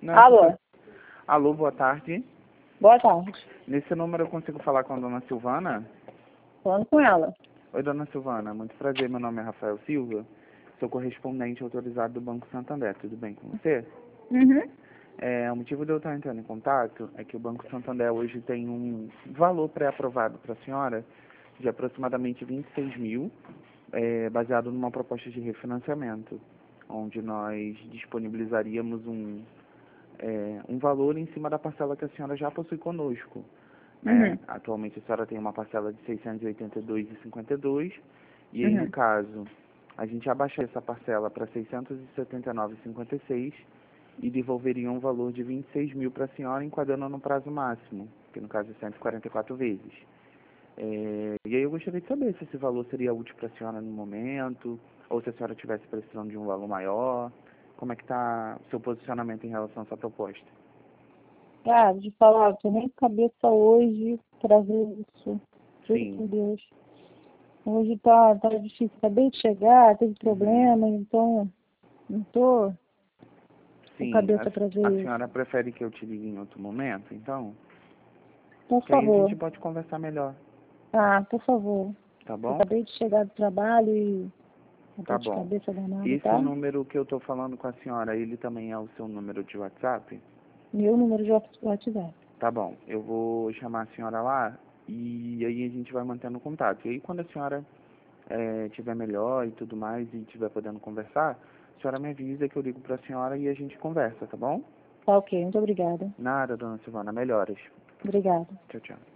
Alô? Alô, boa tarde. Boa tarde. Nesse número eu consigo falar com a dona Silvana? Falando com ela. Oi, dona Silvana. Muito prazer. Meu nome é Rafael Silva. Sou correspondente autorizado do Banco Santander. Tudo bem com você? Uhum. O motivo de eu estar entrando em contato é que o Banco Santander hoje tem um valor pré-aprovado para a senhora de aproximadamente 26 mil, baseado numa proposta de refinanciamento, onde nós disponibilizaríamos um valor em cima da parcela que a senhora já possui conosco. Uhum. Atualmente a senhora tem uma parcela de R$ 682,52 e aí, no Uhum. caso, a gente abaixaria essa parcela para R$ 679,56 e devolveria um valor de 26 mil para a senhora, enquadrando no prazo máximo, que no caso é 144 vezes. E aí eu gostaria de saber se esse valor seria útil para a senhora no momento, ou se a senhora estivesse precisando de um valor maior. Como é que está o seu posicionamento em relação a essa proposta? Cara, de falar, eu tô nem cabeça hoje pra ver isso. Juro por Sim. Deus. Hoje tá difícil. Acabei de chegar, teve problema, então não tô com Sim, cabeça pra a ver isso. senhora prefere que eu te ligue em outro momento, então? Por Que aí a gente favor. pode conversar melhor, Por favor. tá Eu bom? acabei de chegar do trabalho e uma Tá dor de bom. cabeça danada, Esse tá? número que eu tô falando com a senhora, ele também é o seu número de WhatsApp? Meu número de WhatsApp. Tá bom, eu vou chamar a senhora lá e aí a gente vai mantendo contato. E aí quando a senhora tiver melhor e tudo mais e estiver podendo conversar, a senhora me avisa que eu ligo pra senhora e a gente conversa, tá bom? Tá ok, muito obrigada. Nada, dona Silvana, melhoras. Obrigada. Tchau, tchau.